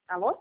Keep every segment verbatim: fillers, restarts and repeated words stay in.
Alô?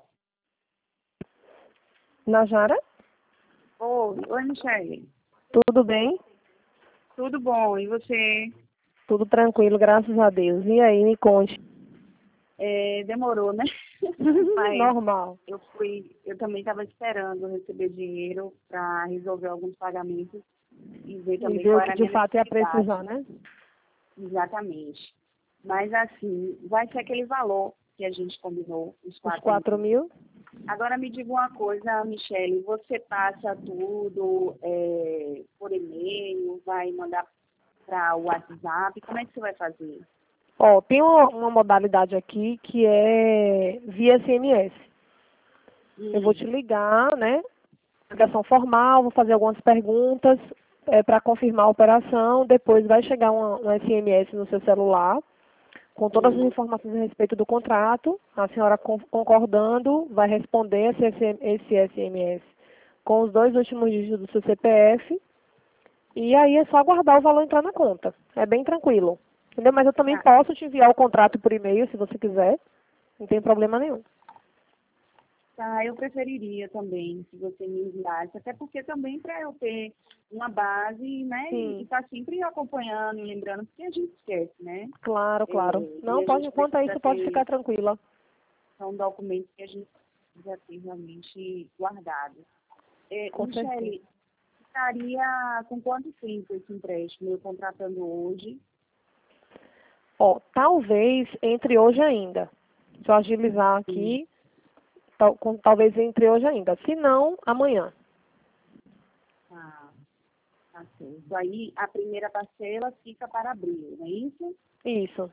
Najara? Oi, oi, Michele. Tudo bem? Tudo bom, e você? Tudo tranquilo, graças a Deus. E aí, me conte. É, demorou, né? Mas Normal. eu fui, eu também estava esperando receber dinheiro para resolver alguns pagamentos e ver E também ver qual o era que a de minha fato ia necessidade. precisar, né? Exatamente. Mas assim, vai ser aquele valor que a gente combinou, os Os quatro quatro mil. mil? Agora me diga uma coisa, Michele, você passa tudo é, por e-mail, vai mandar para o WhatsApp, como é que você vai fazer? Ó, tem uma, uma modalidade aqui que é via S M S. Eu vou Hum, te ligar, né? Ligação formal, vou fazer algumas perguntas é, para confirmar a operação. Depois vai chegar uma- um S M S no seu celular com todas as hum, informações a respeito do contrato. A senhora con- concordando vai responder esse, S M esse S M S com os dois últimos dígitos do seu C P F. E aí é só aguardar o valor entrar na conta. É bem tranquilo. Entendeu? Mas eu também tá, posso te enviar o contrato por e-mail, se você quiser. Não tem problema nenhum. tá, eu preferiria também se você me enviasse, até porque também para eu ter uma base, né, e Sim, estar sempre acompanhando e lembrando, porque a gente esquece, né? claro, É, claro. e Não, a pode, gente quanto a precisa isso, pode ter, ficar tranquila. são documentos que a gente precisa ter realmente guardados. É, Com certeza. Michele, estaria com quanto tempo esse empréstimo eu contratando hoje? Ó, talvez entre hoje ainda. Se eu agilizar Sim. aqui, tal- com- talvez entre hoje ainda. Se não, amanhã. Tá, tá certo. Aí a primeira parcela fica para abril, não é isso? Isso,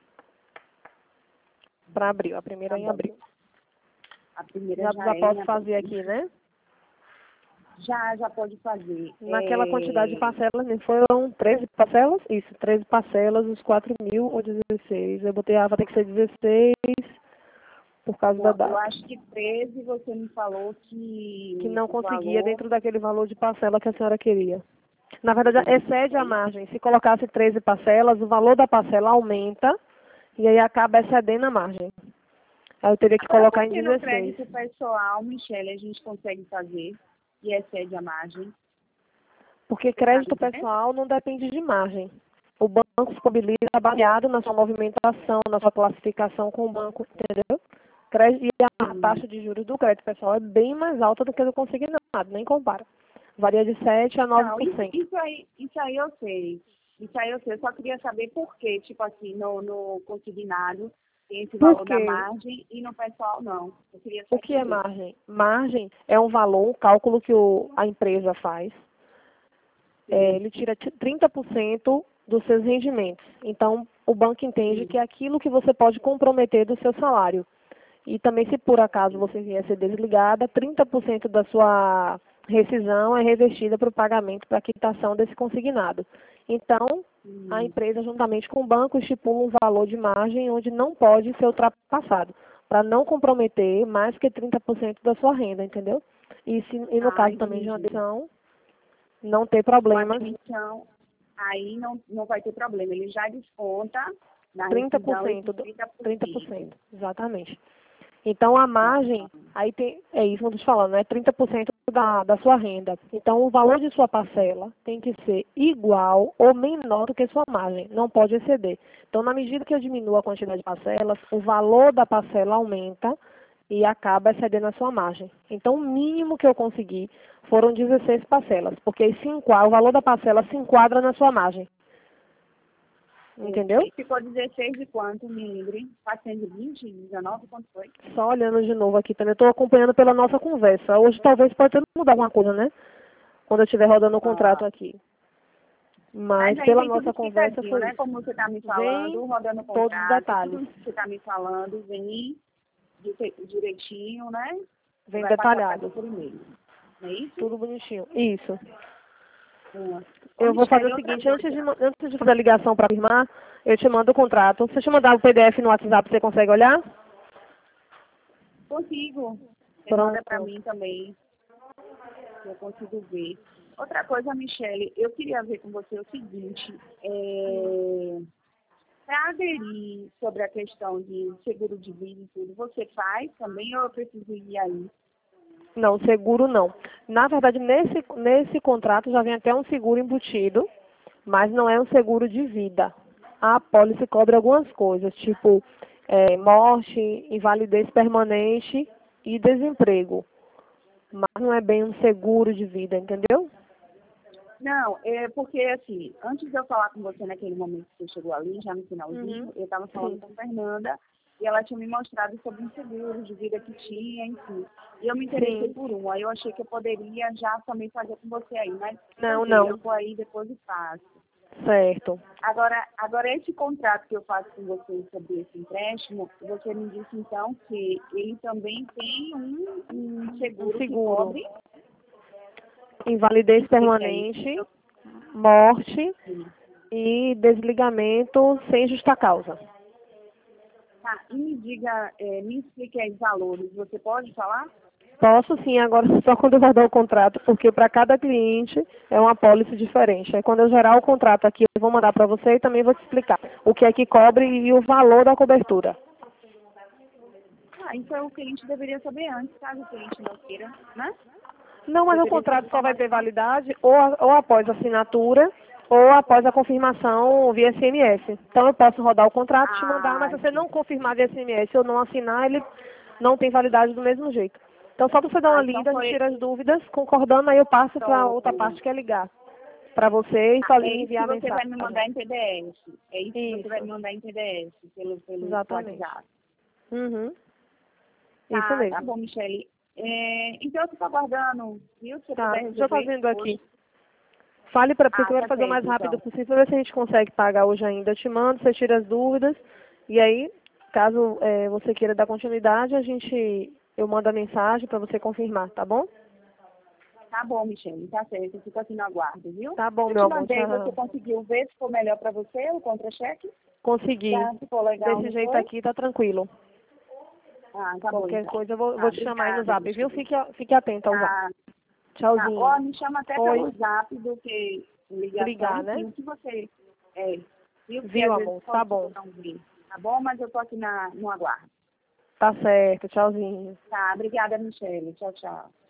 para abril. A Tá primeira é em bom. abril. A primeira Já, já já é em posso abril. fazer aqui, né? Já, já pode fazer. Naquela quantidade de É... parcelas, né? Foram treze parcelas? Isso, treze parcelas, os quatro mil ou dezesseis. Eu botei, ah, vai ter que ser dezesseis por causa da Não, eu data. acho que treze você me falou Que que não o conseguia valor. dentro daquele valor de parcela que a senhora queria. Na verdade, excede a É isso. margem. Se colocasse treze parcelas, o valor da parcela aumenta e aí acaba excedendo a margem. Aí eu teria que Agora, colocar por em que no dezesseis. crédito pessoal, Michele, a gente consegue fazer e excede a margem? Porque Você sabe crédito dizer? pessoal não depende de margem. O banco disponibiliza baseado na sua movimentação, na sua classificação com o banco, entendeu? Crédito, e a Sim. taxa de juros do crédito pessoal é bem mais alta do que a do consignado, nem compara. Varia de sete a nove Não, por isso, cento. isso aí, isso aí eu sei. Isso aí eu sei. Eu só queria saber por que, tipo assim, no, no consignado tem esse valor da Porque margem e no pessoal não. Eu queria só o que é entender. margem? Margem é um valor, um cálculo que o, a empresa faz. É, Sim, ele tira t- trinta por cento dos seus rendimentos. Então, o banco entende sim, que é aquilo que você pode comprometer do seu salário. E também, se por acaso você vier a ser desligada, trinta por cento da sua rescisão é revestida para o pagamento, para a quitação desse consignado. Então, a sim. empresa, juntamente com o banco, estipula um valor de margem onde não pode ser ultrapassado, para não comprometer mais que trinta por cento da sua renda, entendeu? E, se, e no Ah, caso também de uma entendi. adesão, não ter Com a problemas, demissão, aí não, não vai ter problema. Ele já desconta na trinta por rescisão esses cento, do, trinta por trinta por cento. cento, exatamente. Então, a margem, aí tem, é isso que eu estou te falando, é trinta por cento da, da sua renda. Então, o valor de sua parcela tem que ser igual ou menor do que sua margem, não pode exceder. Então, na medida que eu diminuo a quantidade de parcelas, o valor da parcela aumenta e acaba excedendo a sua margem. Então, o mínimo que eu consegui foram dezesseis parcelas, porque se enquadra, o valor da parcela se enquadra na sua margem. Entendeu? E ficou dezesseis de quanto, me lembre? quatrocentos e vinte, dezenove, quanto foi? Só olhando de novo aqui também. Eu estou acompanhando pela nossa conversa. Hoje talvez pode ter mudado alguma coisa, né? Quando eu estiver rodando o contrato Ah, aqui. mas Mas aí pela vem tudo nossa conversa explicadinho, foi né? isso. Como você está me Vem falando, rodando o todos os contrato, tudo detalhes. isso que você está me falando, vem di- direitinho, né? Você Vem vai passar para mim detalhado. por e-mail. Não é isso? Tudo bonitinho. Isso. Ah. Ô, Eu vou fazer Michele, o outra seguinte, antes de, coisa. ma- antes de fazer a ligação para firmar, eu te mando o contrato. Se eu te mandar o P D F no WhatsApp, você consegue olhar? Consigo. Você manda para Pronto. mim também, que eu consigo ver. Outra coisa, Michele, eu queria ver com você o seguinte. É... para aderir sobre a questão de seguro de vida e tudo, você faz também ou eu preciso ir aí? Não, seguro não. Na verdade, nesse, nesse contrato já vem até um seguro embutido, mas não é um seguro de vida. A apólice cobre algumas coisas, tipo é, morte, invalidez permanente e desemprego. Mas não é bem um seguro de vida, entendeu? Não, é porque, assim, antes de eu falar com você naquele momento que você chegou ali, já no finalzinho, Uhum. eu estava falando Sim. com a Fernanda e ela tinha me mostrado sobre um seguro de vida que tinha, enfim. E eu me interessei Sim. por um, aí eu achei que eu poderia já também fazer com você aí, mas Não, tranquilo, eu não. vou aí depois e faço. Certo. Agora, agora, esse contrato que eu faço com você sobre esse empréstimo, você me disse então que ele também tem um, um Um seguro que seguro. cobre. Invalidez Explica aí. permanente, morte Sim. e desligamento sem justa causa. Tá, e me diga, é, me explique aí os valores, você pode falar? Posso sim, agora só quando eu guardar o contrato, porque para cada cliente é uma apólice diferente. Aí quando eu gerar o contrato aqui, eu vou mandar para você e também vou te explicar o que é que cobre e o valor da cobertura. Ah, então o cliente deveria saber antes, caso o cliente não queira, né? Não, mas o Deveria ter essa contrato só vai ter informação. validade ou, ou após a assinatura ou após a confirmação via S M S. Então eu posso rodar o contrato e te mandar, mas Ah, se você não confirmar via S M S ou não assinar, ele não tem validade do mesmo jeito. Então só você dar ah, uma então lida, a gente foi tira as dúvidas, concordando, aí eu passo para a outra pronto. parte que é ligar para você e Ah, fal- é e isso que enviar a você vai me mensagem. mandar em P D F. É isso que você vai me Isso, mandar em P D F, pelo, pelo exatamente. WhatsApp. Uhum, isso Tá, tá mesmo. bom, Michele. É, então eu fico aguardando, viu? Se você Tá, puder já tá resolver isso vendo hoje. aqui. Fale para porque eu Ah, quero tá fazer o mais certo, rápido então. possível para ver se a gente consegue pagar hoje ainda. Eu te mando, você tira as dúvidas e aí, caso eh, você queira dar continuidade, a gente eu mando a mensagem para você confirmar, tá bom? Tá bom, Michele, tá certo. Eu fico aqui no aguardo, viu? Tá bom, Eu meu te amor. mandei, você Já conseguiu ver se for melhor para você o contra-cheque? consegui. Já ficou legal, Desse não jeito foi? aqui tá tranquilo. Ah, tá bom Qualquer então. coisa eu vou, eu Tá, vou te chamar aí no obrigada, zap, viu? Michele. Fique, fique atento ao zap. Tá, tá. Tchauzinho. Ó, me chama até Oi. pelo zap do que ligação, Ligar, né? enfim, o que você é, viu? Porque Viu, às vezes amor? Tá pode ser que eu bom. não vi, tá bom? Mas eu tô aqui na, no aguardo. Tá certo. Tchauzinho. Tá, obrigada, Michele. Tchau, tchau.